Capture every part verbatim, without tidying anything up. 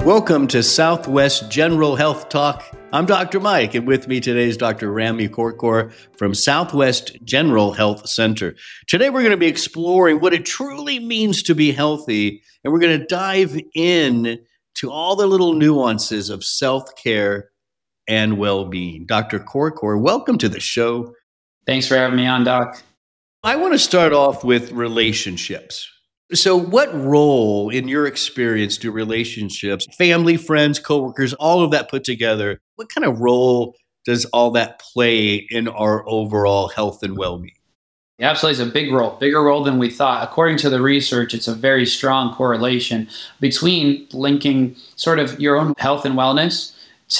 Welcome to Southwest General Health Talk. I'm Doctor Mike, and with me today is Doctor Rami Korkor from Southwest General Health Center. Today we're going to be exploring what it truly means to be healthy, and we're going to dive in to all the little nuances of self-care and well-being. Doctor Korkor, welcome to the show. Thanks for having me on, Doc. I want to start off with relationships. So what role, in your experience, do relationships, family, friends, coworkers, all of that put together, what kind of role does all that play in our overall health and well-being? Yeah, absolutely. It's a big role, bigger role than we thought. According to the research, it's a very strong correlation between linking sort of your own health and wellness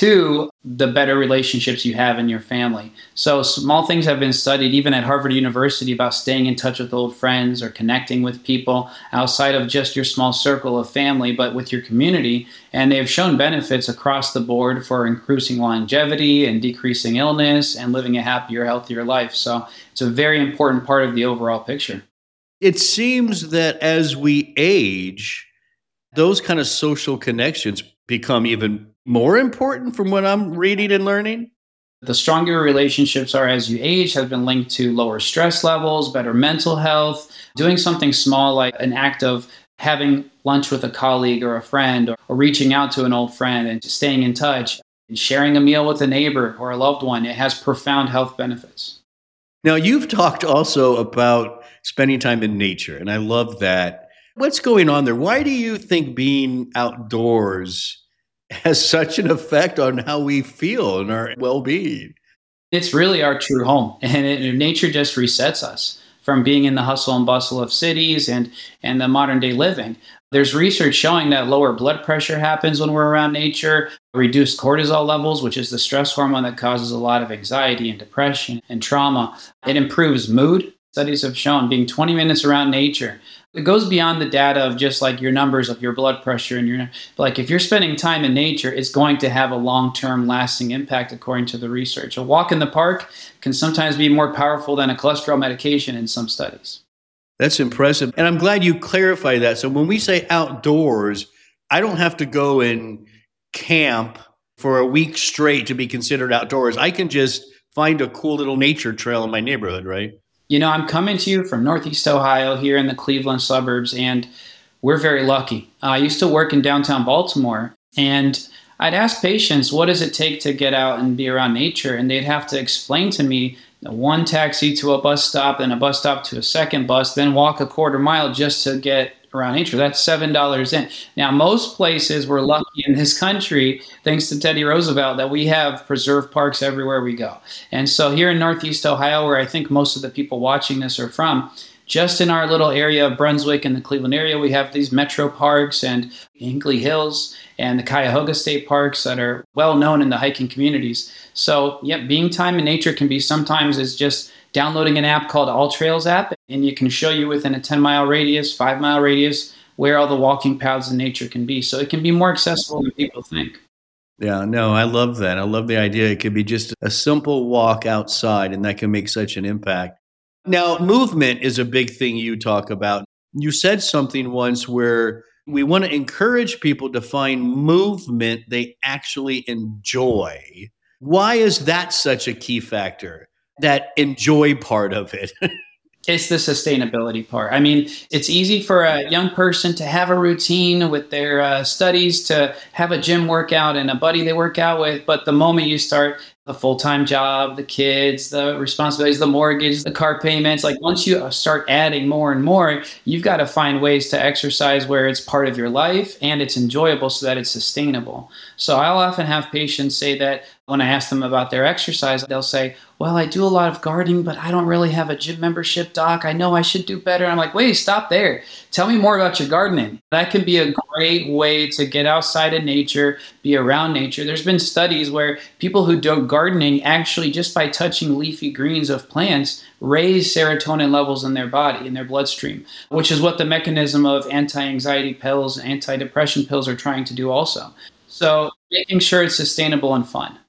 to the better relationships you have in your family. So small things have been studied even at Harvard University about staying in touch with old friends or connecting with people outside of just your small circle of family, but with your community. And they've shown benefits across the board for increasing longevity and decreasing illness and living a happier, healthier life. So it's a very important part of the overall picture. It seems that as we age, those kind of social connections become even more important from what I'm reading and learning. The stronger your relationships are as you age has been linked to lower stress levels, better mental health, doing something small like an act of having lunch with a colleague or a friend, or, or reaching out to an old friend and staying in touch, and sharing a meal with a neighbor or a loved one. It has profound health benefits. Now, you've talked also about spending time in nature, and I love that. What's going on there? Why do you think being outdoors has such an effect on how we feel and our well-being? It's really our true home, and it, nature just resets us from being in the hustle and bustle of cities and, and the modern day living. There's research showing that lower blood pressure happens when we're around nature, reduced cortisol levels, which is the stress hormone that causes a lot of anxiety and depression and trauma. It improves mood. Studies have shown being twenty minutes around nature. It goes beyond the data of just like your numbers of your blood pressure and your, like if you're spending time in nature, it's going to have a long-term lasting impact according to the research. A walk in the park can sometimes be more powerful than a cholesterol medication in some studies. That's impressive. And I'm glad you clarified that. So when we say outdoors, I don't have to go and camp for a week straight to be considered outdoors. I can just find a cool little nature trail in my neighborhood, right? You know, I'm coming to you from Northeast Ohio here in the Cleveland suburbs, and we're very lucky. Uh, I used to work in downtown Baltimore, and I'd ask patients, what does it take to get out and be around nature? And they'd have to explain to me one taxi to a bus stop, then a bus stop to a second bus, then walk a quarter mile just to get around nature. That's seven dollars in. Now, most places, we're lucky in this country, thanks to Teddy Roosevelt, that we have preserve parks everywhere we go. And so here in Northeast Ohio, where I think most of the people watching this are from, just in our little area of Brunswick and the Cleveland area, we have these metro parks and Hinkley Hills and the Cuyahoga State Parks that are well known in the hiking communities. So, yeah, being time in nature can be sometimes is just downloading an app called All Trails app, and you can show you within a ten mile radius, five mile radius, where all the walking paths in nature can be. So it can be more accessible than people think. Yeah, no, I love that. I love the idea. It could be just a simple walk outside, and that can make such an impact. Now, movement is a big thing you talk about. You said something once where we want to encourage people to find movement they actually enjoy. Why is that such a key factor? That enjoy part of it? It's the sustainability part. I mean, it's easy for a young person to have a routine with their uh, studies, to have a gym workout and a buddy they work out with. But the moment you start the full-time job, the kids, the responsibilities, the mortgage, the car payments, like once you start adding more and more, you've got to find ways to exercise where it's part of your life and it's enjoyable so that it's sustainable. So I'll often have patients say that when I ask them about their exercise, they'll say, well, I do a lot of gardening, but I don't really have a gym membership, doc. I know I should do better. I'm like, wait, stop there. Tell me more about your gardening. That can be a great way to get outside of nature, be around nature. There's been studies where people who do gardening actually just by touching leafy greens of plants raise serotonin levels in their body, in their bloodstream, which is what the mechanism of anti-anxiety pills and anti-depression pills are trying to do also. So making sure it's sustainable and fun.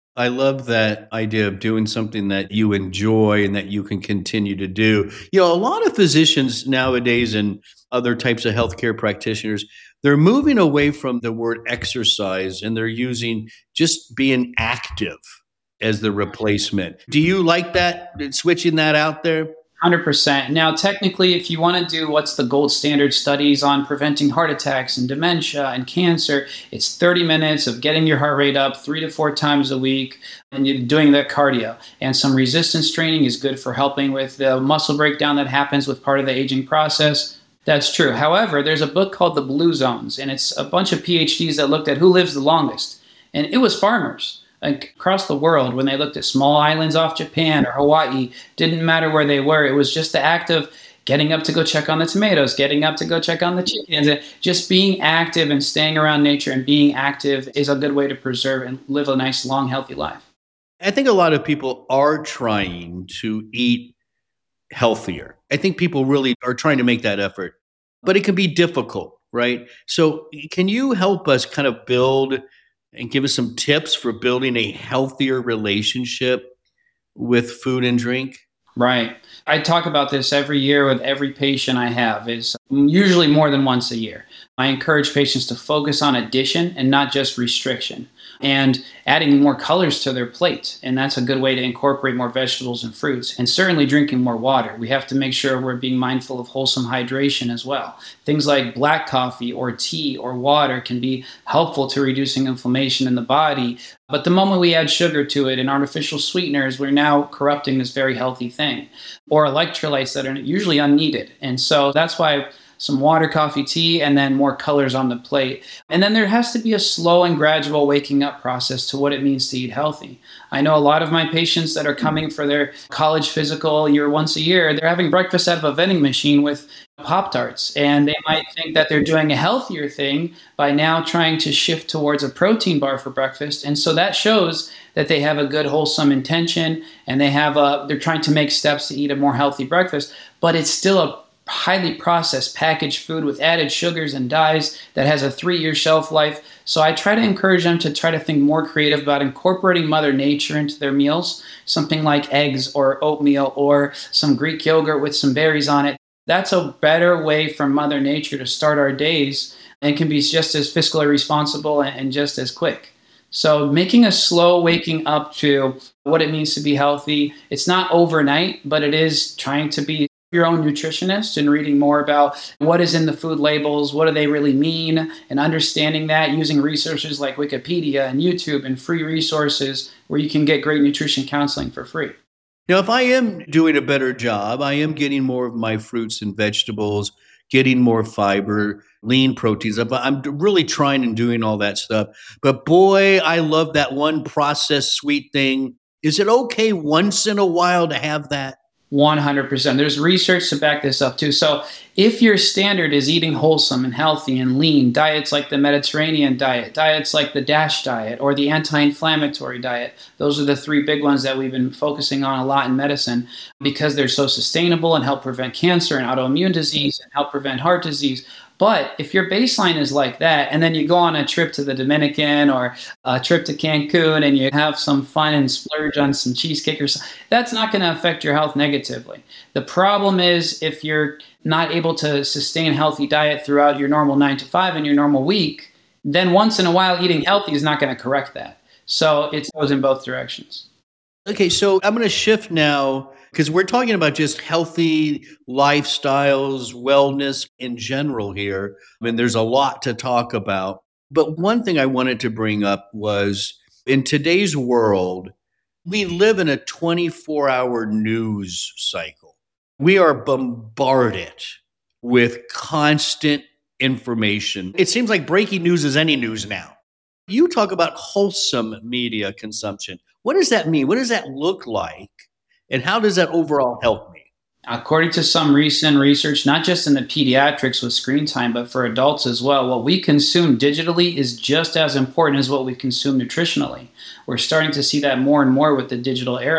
I love that idea of doing something that you enjoy and that you can continue to do. You know, a lot of physicians nowadays and other types of healthcare practitioners, they're moving away from the word exercise and they're using just being active as the replacement. Do you like that, switching that out there? one hundred percent. Now, technically, if you want to do what's the gold standard studies on preventing heart attacks and dementia and cancer, it's thirty minutes of getting your heart rate up three to four times a week and you're doing that cardio. And some resistance training is good for helping with the muscle breakdown that happens with part of the aging process. That's true. However, there's a book called The Blue Zones, and it's a bunch of P H Ds that looked at who lives the longest. And it was farmers. Like across the world, when they looked at small islands off Japan or Hawaii, didn't matter where they were. It was just the act of getting up to go check on the tomatoes, getting up to go check on the chickens. Just being active and staying around nature and being active is a good way to preserve and live a nice, long, healthy life. I think a lot of people are trying to eat healthier. I think people really are trying to make that effort, but it can be difficult, right? So can you help us kind of build and give us some tips for building a healthier relationship with food and drink? Right. I talk about this every year with every patient I have, is usually more than once a year. I encourage patients to focus on addition and not just restriction, and adding more colors to their plate. And that's a good way to incorporate more vegetables and fruits, and certainly drinking more water. We have to make sure we're being mindful of wholesome hydration as well. Things like black coffee or tea or water can be helpful to reducing inflammation in the body. But the moment we add sugar to it and artificial sweeteners, we're now corrupting this very healthy thing, or electrolytes that are usually unneeded. And so that's why some water, coffee, tea, and then more colors on the plate. And then there has to be a slow and gradual waking up process to what it means to eat healthy. I know a lot of my patients that are coming for their college physical year once a year, they're having breakfast out of a vending machine with Pop-Tarts. And they might think that they're doing a healthier thing by now trying to shift towards a protein bar for breakfast. And so that shows that they have a good wholesome intention and they have a, they're trying to make steps to eat a more healthy breakfast, but it's still a highly processed packaged food with added sugars and dyes that has a three-year shelf life. So I try to encourage them to try to think more creative about incorporating Mother Nature into their meals, something like eggs or oatmeal or some Greek yogurt with some berries on it. That's a better way for Mother Nature to start our days and can be just as fiscally responsible and just as quick. So making a slow waking up to what it means to be healthy. It's not overnight, but it is trying to be your own nutritionist and reading more about what is in the food labels, what do they really mean, and understanding that using resources like Wikipedia and YouTube and free resources where you can get great nutrition counseling for free. Now, if I am doing a better job, I am getting more of my fruits and vegetables, getting more fiber, lean proteins. I'm really trying and doing all that stuff. But boy, I love that one processed sweet thing. Is it okay once in a while to have that? one hundred percent. There's research to back this up too. So if your standard is eating wholesome and healthy and lean, diets like the Mediterranean diet, diets like the DASH diet or the anti-inflammatory diet, those are the three big ones that we've been focusing on a lot in medicine because they're so sustainable and help prevent cancer and autoimmune disease and help prevent heart disease. But if your baseline is like that, and then you go on a trip to the Dominican or a trip to Cancun and you have some fun and splurge on some cheesecake or something, that's not going to affect your health negatively. The problem is if you're not able to sustain a healthy diet throughout your normal nine to five and your normal week, then once in a while eating healthy is not going to correct that. So it goes in both directions. Okay, so I'm going to shift now because we're talking about just healthy lifestyles, wellness in general here. I mean, there's a lot to talk about. But one thing I wanted to bring up was in today's world, we live in a twenty-four hour news cycle. We are bombarded with constant information. It seems like breaking news is any news now. You talk about wholesome media consumption. What does that mean? What does that look like? And how does that overall help me? According to some recent research, not just in the pediatrics with screen time, but for adults as well, what we consume digitally is just as important as what we consume nutritionally. We're starting to see that more and more with the digital era.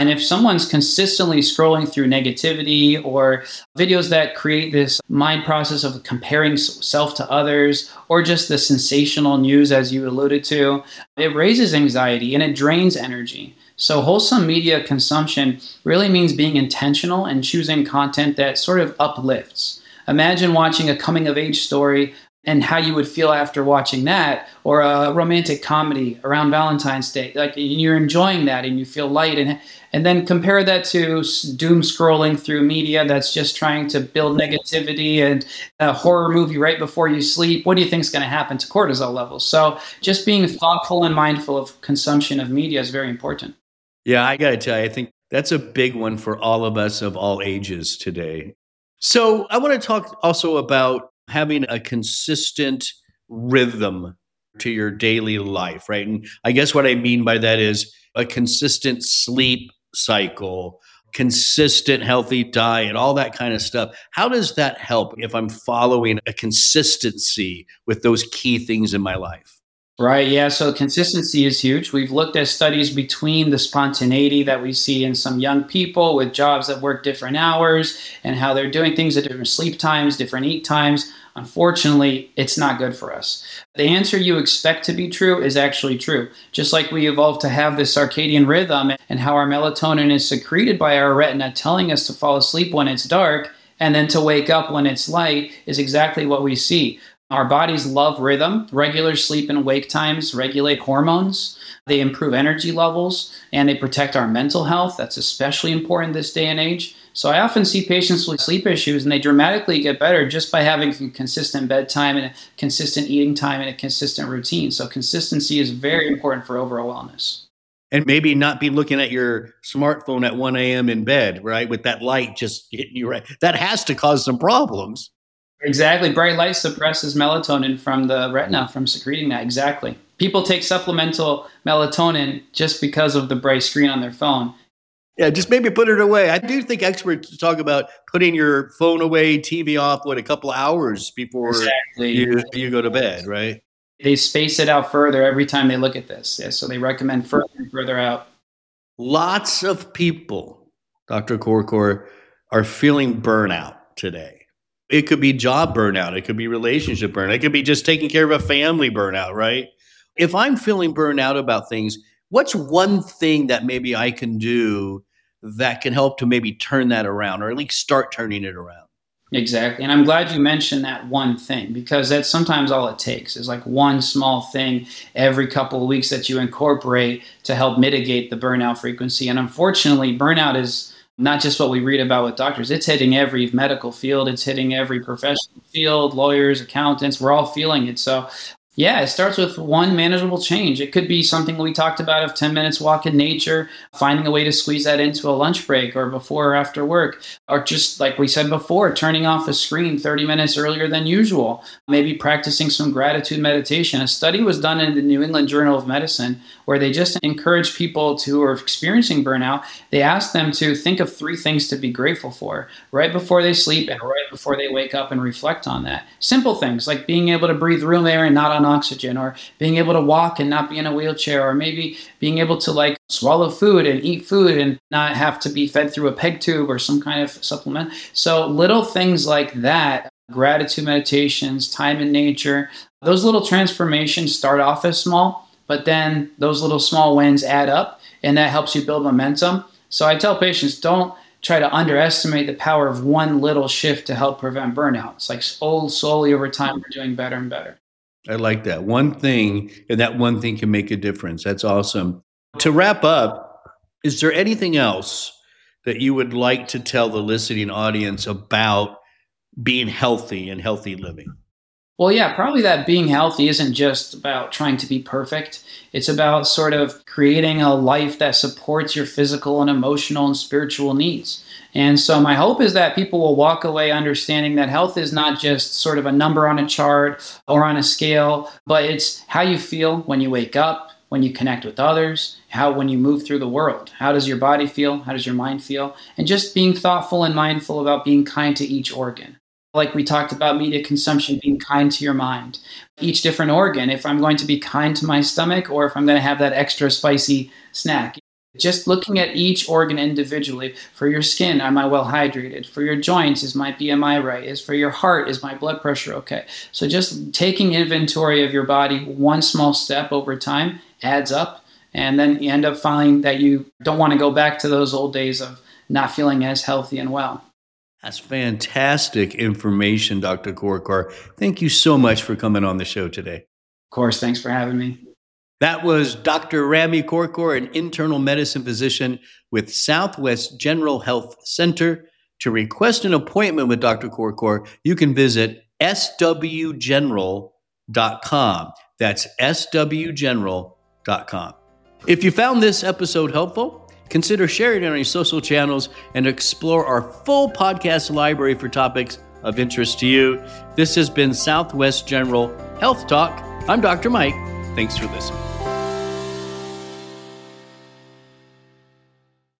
And if someone's consistently scrolling through negativity or videos that create this mind process of comparing self to others, or just the sensational news, as you alluded to, it raises anxiety and it drains energy. So wholesome media consumption really means being intentional and choosing content that sort of uplifts. Imagine watching a coming of age story and how you would feel after watching that, or a romantic comedy around Valentine's Day. Like you're enjoying that and you feel light, and and then compare that to doom scrolling through media that's just trying to build negativity and a horror movie right before you sleep. What do you think is going to happen to cortisol levels? So just being thoughtful and mindful of consumption of media is very important. Yeah, I got to tell you, I think that's a big one for all of us of all ages today. So I want to talk also about having a consistent rhythm to your daily life, right? And I guess what I mean by that is a consistent sleep cycle, consistent healthy diet, all that kind of stuff. How does that help if I'm following a consistency with those key things in my life? Right. Yeah. So consistency is huge. We've looked at studies between the spontaneity that we see in some young people with jobs that work different hours and how they're doing things at different sleep times, different eat times. Unfortunately, it's not good for us. The answer you expect to be true is actually true. Just like we evolved to have this circadian rhythm and how our melatonin is secreted by our retina, telling us to fall asleep when it's dark and then to wake up when it's light, is exactly what we see. Our bodies love rhythm. Regular sleep and wake times regulate hormones. They improve energy levels and they protect our mental health. That's especially important this day and age. So I often see patients with sleep issues and they dramatically get better just by having a consistent bedtime and a consistent eating time and a consistent routine. So consistency is very important for overall wellness. And maybe not be looking at your smartphone at one a.m. in bed, right? With that light just hitting you right. That has to cause some problems. Exactly. Bright light suppresses melatonin from the retina from secreting that. Exactly. People take supplemental melatonin just because of the bright screen on their phone. Yeah, just maybe put it away. I do think experts talk about putting your phone away, T V off, what, a couple of hours before Exactly. you, you go to bed, right? They space it out further every time they look at this. Yeah, so they recommend further and further out. Lots of people, Doctor Corcoran, are feeling burnout today. It could be job burnout. It could be relationship burnout. It could be just taking care of a family burnout, right? If I'm feeling burnout about things, what's one thing that maybe I can do that can help to maybe turn that around, or at least start turning it around? Exactly. And I'm glad you mentioned that one thing, because that's sometimes all it takes is like one small thing every couple of weeks that you incorporate to help mitigate the burnout frequency. And unfortunately, burnout is not just what we read about with doctors. It's hitting every medical field. It's hitting every professional field, lawyers, accountants. We're all feeling it. So yeah, it starts with one manageable change. It could be something we talked about of ten minutes walk in nature, finding a way to squeeze that into a lunch break or before or after work, or just like we said before, turning off a screen thirty minutes earlier than usual, maybe practicing some gratitude meditation. A study was done in the New England Journal of Medicine where they just encouraged people who are experiencing burnout. They asked them to think of three things to be grateful for right before they sleep and right before they wake up, and reflect on that. Simple things like being able to breathe room air and not on oxygen, or being able to walk and not be in a wheelchair, or maybe being able to like swallow food and eat food and not have to be fed through a peg tube or some kind of supplement. So little things like that, gratitude meditations, time in nature, those little transformations start off as small, but then those little small wins add up and that helps you build momentum. So I tell patients, don't try to underestimate the power of one little shift to help prevent burnout. It's like oh, slowly over time, we're doing better and better. I like that. One thing, and that one thing can make a difference. That's awesome. To wrap up, is there anything else that you would like to tell the listening audience about being healthy and healthy living? Well, yeah, probably that being healthy isn't just about trying to be perfect. It's about sort of creating a life that supports your physical and emotional and spiritual needs. And so my hope is that people will walk away understanding that health is not just sort of a number on a chart or on a scale, but it's how you feel when you wake up, when you connect with others, how when you move through the world. How does your body feel? How does your mind feel? And just being thoughtful and mindful about being kind to each organ. Like we talked about media consumption, being kind to your mind. Each different organ, if I'm going to be kind to my stomach or if I'm going to have that extra spicy snack. Just looking at each organ individually. For your skin, am I well hydrated? For your joints, is my B M I right? Is for your heart, is my blood pressure okay? So just taking inventory of your body, one small step over time adds up. And then you end up finding that you don't want to go back to those old days of not feeling as healthy and well. That's fantastic information, Doctor Korkor. Thank you so much for coming on the show today. Of course, thanks for having me. That was Doctor Rami Korkor, an internal medicine physician with Southwest General Health Center. To request an appointment with Doctor Korkor, you can visit S W general dot com. That's S W general dot com. If you found this episode helpful, consider sharing it on your social channels and explore our full podcast library for topics of interest to you. This has been Southwest General Health Talk. I'm Doctor Mike. Thanks for listening.